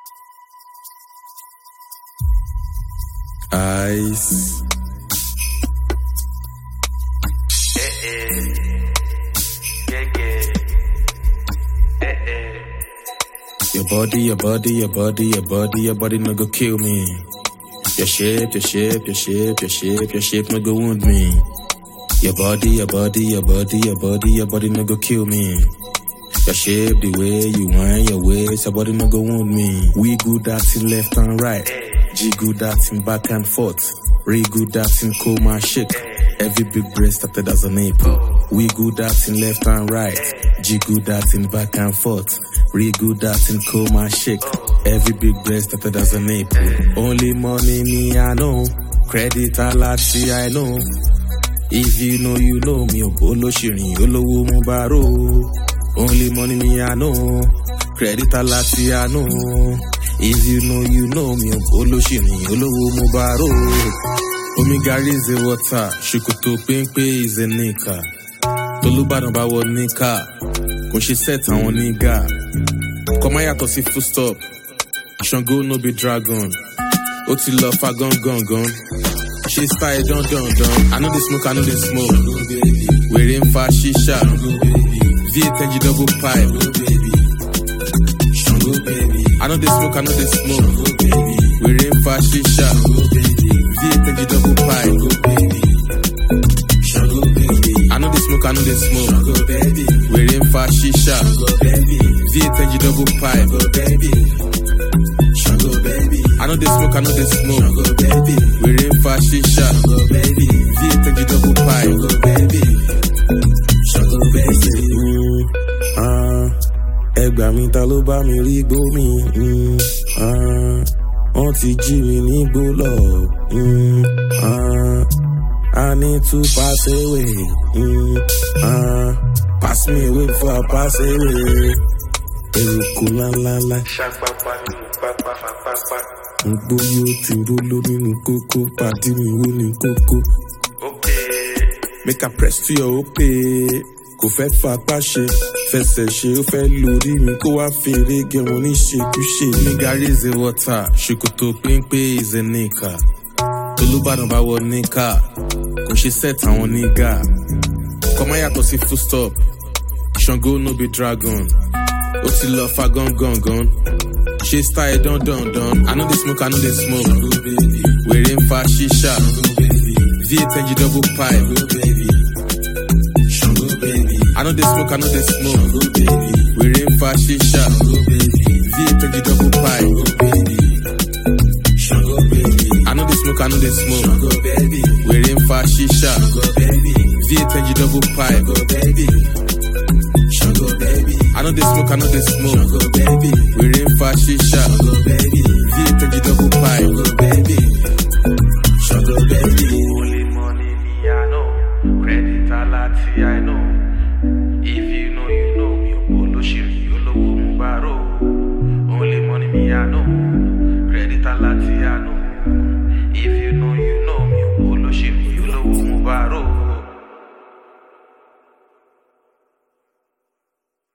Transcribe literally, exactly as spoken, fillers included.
Ice. Eh eh. Yeah yeah. Eh eh. Your body, your body, your body, your body, your body no go kill me. Your shape, your shape, your shape, your shape, your shape no go wound me. Your body, your body, your body, your body, your body no go kill me. Your shape, the way you wind your waist, your body no go wound me. We good at in left and right. G good at in back and forth. Re good at in coma shake. Every big breast started as an apple. We good at in left and right. G good at in back and forth. Re good at in coma shake. Every big breast started as an apple. Only money me I know. Credit a lot see I know. If you know you know me, Olo Shirin, Olo Mubaro. Only money me I know. Credit a lot see I know. If you know you know me, Olo Shirin, Olo Mubaro. Omega is a water, Shukuto Pimpe is a nika. Tolubadan ba wo nika, kun she set awon niga. Come here to see full stop. Shango no be dragon. Oti love fa gun gun gun. She style don don don. I know the smoke, I know the smoke. We're in for shisha. V eight double pipe. I know the smoke, I know the smoke. We're in for shisha. V eight double pipe. I know the smoke, I know the smoke. We're in for shisha. V eight double pipe. I know the smoke, I know the smoke. We're in for shisha. V eight double pipe. Mm, ah, ẹgbà mi ta ló bá mi rí gbó mi. Mm, ah, wọ́n ti jí mi ní gbó lọ. Mm, ah, I need to pass away. Mm, ah, pass me away before I pass away. Eruku la la la. Ngboyo ti rolo nínú kókó, pàdé mi wó ní kókó. Make a press to your ope. Kò fẹ́ fapá ṣe, fẹsẹ̀ ṣe, ó fẹ́ lórí mi kó wá fèrè gẹ̀wọ̀n ní ṣekúṣe. Nigga is a water, Ṣòkòtò péńpé is a nika. Tolúbàdàn bá wọ níkà, kò ṣe set àwọn nígà. Kọ́má yàtọ̀ sí full stop, Ṣàngó no be dragon. Ó ti lọ fa gun gun gun. She style don don don. I know the smoke, I know the smoke. We're in for shisha. V eight double pipe. I know the smoke, I know the smoke. We're in for shisha. V eight double pipe. I know the smoke, I know the smoke. We're in for shisha. V eight double pipe. I know the smoke, I know the smoke. We're in for shisha. V eight double pipe. Only money me I know. Credit a lot see I know. If you know you know me, Olo Shirin, Olo Mubaro. Only money me I know. Credit a lot see I know. If you know you know me, Olo Shirin, Olo Mubaro.